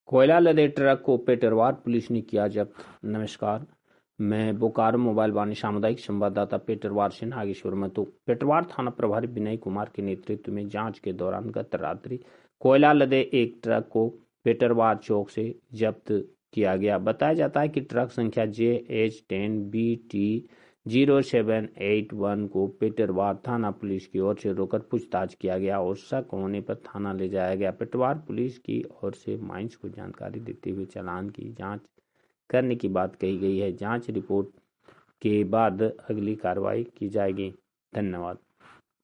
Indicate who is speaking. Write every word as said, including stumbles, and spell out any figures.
Speaker 1: कोयला लदे ट्रक को पेटरवार पुलिस ने किया जब्त। नमस्कार, मैं बोकारो मोबाइल वाणी सामुदायिक संवाददाता पेटरवार से नागेश्वर महतो। पेटरवार थाना प्रभारी विनय कुमार के नेतृत्व में जांच के दौरान गत रात्रि कोयला लदे एक ट्रक को पेटरवार चौक से जब्त किया गया। बताया जाता है कि ट्रक संख्या J H ten B T zero seven eight one को पेटरवार थाना पुलिस की ओर से रोकर पूछताछ किया गया और शक होने पर थाना ले जाया गया। पेटरवार पुलिस की ओर से माइंस को जानकारी देते हुए चालान की जांच करने की बात कही गई है। जांच रिपोर्ट के बाद अगली कार्रवाई की जाएगी। धन्यवाद।